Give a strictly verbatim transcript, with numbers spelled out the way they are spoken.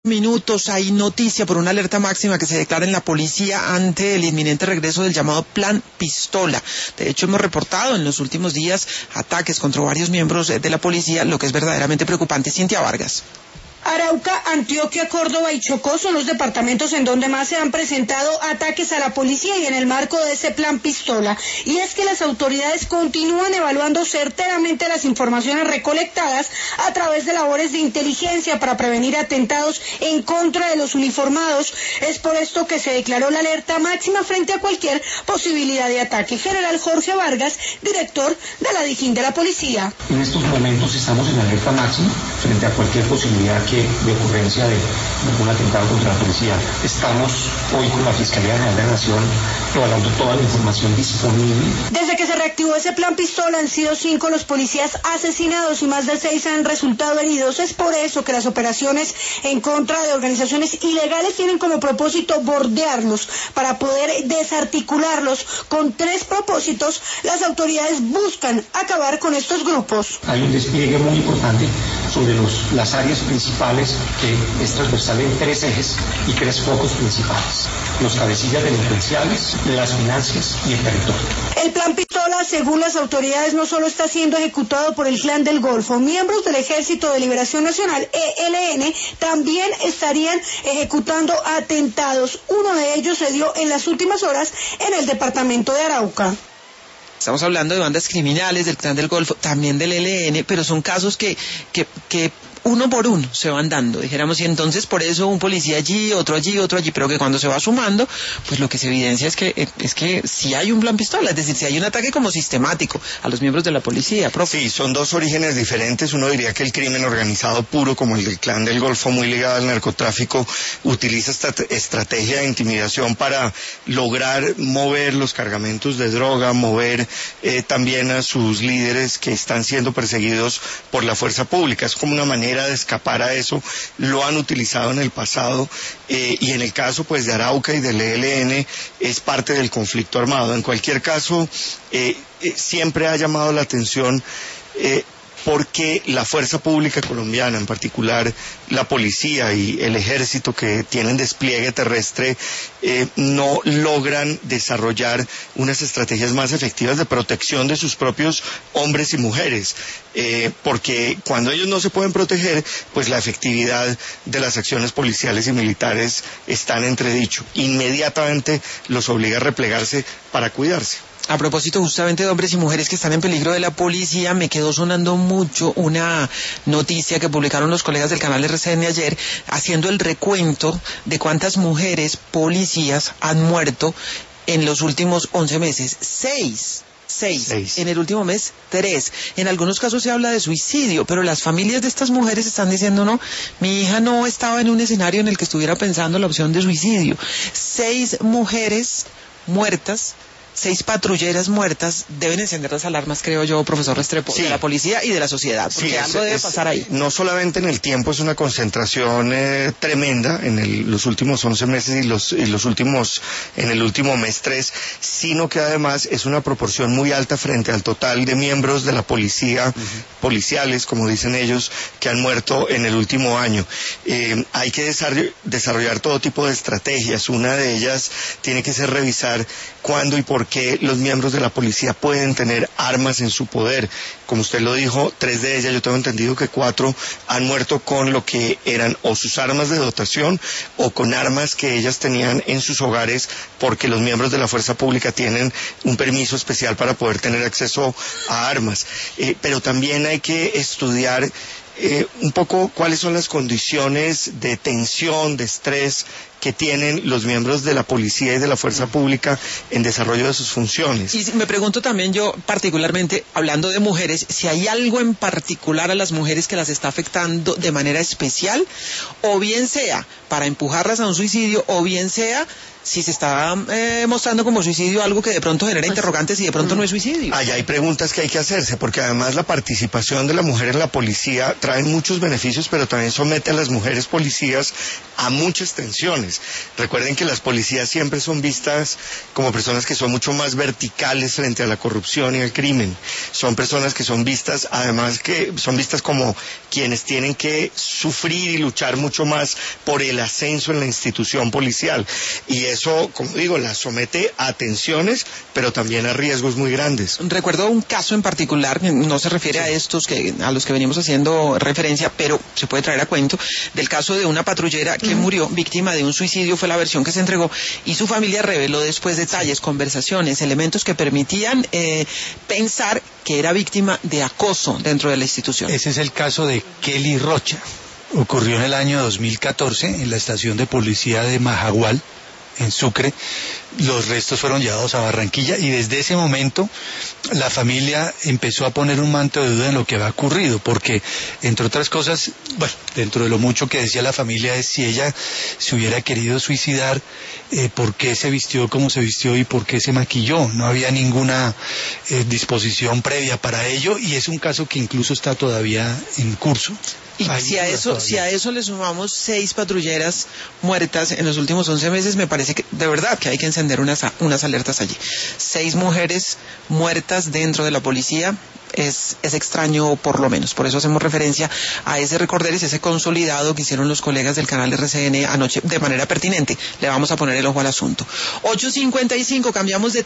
Minutos, hay noticia por una alerta máxima que se declara en la policía ante el inminente regreso del llamado Plan Pistola. De hecho, hemos reportado en los últimos días ataques contra varios miembros de la policía, lo que es verdaderamente preocupante. Cintia Vargas. Arauca, Antioquia, Córdoba y Chocó son los departamentos en donde más se han presentado ataques a la policía y en el marco de ese plan Pistola. Y es que las autoridades continúan evaluando certeramente las informaciones recolectadas a través de labores de inteligencia para prevenir atentados en contra de los uniformados. Es por esto que se declaró la alerta máxima frente a cualquier posibilidad de ataque. General Jorge Vargas, director de la Dijín de la Policía. En estos momentos estamos en alerta máxima frente a cualquier posibilidad que de ocurrencia de algún atentado contra la policía. Estamos hoy con la Fiscalía General de la Nación evaluando toda la información disponible. Desde que se reactivó ese plan Pistola han sido cinco los policías asesinados y más de seis han resultado heridos. Es por eso que las operaciones en contra de organizaciones ilegales tienen como propósito bordearlos para poder desarticularlos. Con tres propósitos, las autoridades buscan acabar con estos grupos. Hay un despliegue muy importante sobre los, las áreas principales que es transversal en tres ejes y tres focos principales: los cabecillas delincuenciales, las finanzas y el territorio. El plan Pistola, según las autoridades, no solo está siendo ejecutado por el Clan del Golfo. Miembros del Ejército de Liberación Nacional, E L N, también estarían ejecutando atentados. Uno de ellos se dio en las últimas horas en el departamento de Arauca. Estamos hablando de bandas criminales, del Clan del Golfo, también del E L N, pero son casos que, que, que uno por uno se van dando, dijéramos, y entonces por eso un policía allí, otro allí, otro allí, pero que cuando se va sumando, pues lo que se evidencia es que es que si hay un plan Pistola, es decir, si hay un ataque como sistemático a los miembros de la policía, profe. Sí, son dos orígenes diferentes. Uno diría que el crimen organizado puro, como el del Clan del Golfo, muy ligado al narcotráfico, utiliza esta estrategia de intimidación para lograr mover los cargamentos de droga, mover eh, también a sus líderes que están siendo perseguidos por la fuerza pública. Es como una manera de escapar a eso. Lo han utilizado en el pasado eh, y en el caso pues de Arauca y del E L N es parte del conflicto armado. En cualquier caso eh, eh, siempre ha llamado la atención eh, porque la fuerza pública colombiana, en particular la policía y el ejército que tienen despliegue terrestre, eh, no logran desarrollar unas estrategias más efectivas de protección de sus propios hombres y mujeres, eh, porque cuando ellos no se pueden proteger, pues la efectividad de las acciones policiales y militares está en entredicho. Inmediatamente los obliga a replegarse para cuidarse. A propósito justamente de hombres y mujeres que están en peligro de la policía, me quedó sonando mucho una noticia que publicaron los colegas del canal R C N ayer, haciendo el recuento de cuántas mujeres policías han muerto en los últimos once meses. Seis. Seis. Seis. En el último mes, tres. En algunos casos se habla de suicidio, pero las familias de estas mujeres están diciendo, no, mi hija no estaba en un escenario en el que estuviera pensando la opción de suicidio. Seis mujeres muertas, seis patrulleras muertas. Deben encender las alarmas, creo yo, profesor Restrepo, sí, de la policía y de la sociedad, porque sí, algo es, debe es, pasar ahí. No solamente en el tiempo es una concentración eh, tremenda en el, los últimos once meses y los, y los últimos, en el último mes tres, sino que además es una proporción muy alta frente al total de miembros de la policía, uh-huh. policiales, como dicen ellos, que han muerto en el último año. Eh, hay que desarroll- desarrollar todo tipo de estrategias. Una de ellas tiene que ser revisar cuándo y por que los miembros de la policía pueden tener armas en su poder. Como usted lo dijo, tres de ellas, yo tengo entendido que cuatro han muerto con lo que eran o sus armas de dotación o con armas que ellas tenían en sus hogares, porque los miembros de la fuerza pública tienen un permiso especial para poder tener acceso a armas. Eh, pero también hay que estudiar Eh, un poco cuáles son las condiciones de tensión, de estrés que tienen los miembros de la policía y de la fuerza pública en desarrollo de sus funciones. Y me pregunto también yo, particularmente, hablando de mujeres, si hay algo en particular a las mujeres que las está afectando de manera especial, o bien sea para empujarlas a un suicidio, o bien sea si se está eh, mostrando como suicidio algo que de pronto genera interrogantes y de pronto no es suicidio. Allá hay preguntas que hay que hacerse, porque además la participación de la mujer en la policía traen muchos beneficios, pero también somete a las mujeres policías a muchas tensiones. Recuerden que las policías siempre son vistas como personas que son mucho más verticales frente a la corrupción y al crimen. Son personas que son vistas, además que son vistas como quienes tienen que sufrir y luchar mucho más por el ascenso en la institución policial. Y eso, como digo, las somete a tensiones, pero también a riesgos muy grandes. Recuerdo un caso en particular, no se refiere a estos que a los que venimos haciendo referencia, pero se puede traer a cuento, del caso de una patrullera que uh-huh. murió víctima de un suicidio, fue la versión que se entregó, y su familia reveló después detalles, conversaciones, elementos que permitían eh, pensar que era víctima de acoso dentro de la institución. Ese es el caso de Kelly Rocha. Ocurrió en el año dos mil catorce en la estación de policía de Majagual, en Sucre. Los restos fueron llevados a Barranquilla y desde ese momento la familia empezó a poner un manto de duda en lo que había ocurrido, porque entre otras cosas, bueno, dentro de lo mucho que decía la familia es si ella se hubiera querido suicidar, eh, por qué se vistió como se vistió y por qué se maquilló. No había ninguna eh, disposición previa para ello, y es un caso que incluso está todavía en curso. Y Ahí si a eso todavía. si a eso le sumamos seis patrulleras muertas en los últimos once meses, me parece que de verdad que hay que encender unas, unas alertas allí. Seis mujeres muertas dentro de la policía es, es extraño por lo menos. Por eso hacemos referencia a ese recorderis, ese consolidado que hicieron los colegas del canal R C N anoche de manera pertinente. Le vamos a poner el ojo al asunto. ocho cincuenta y cinco, cambiamos de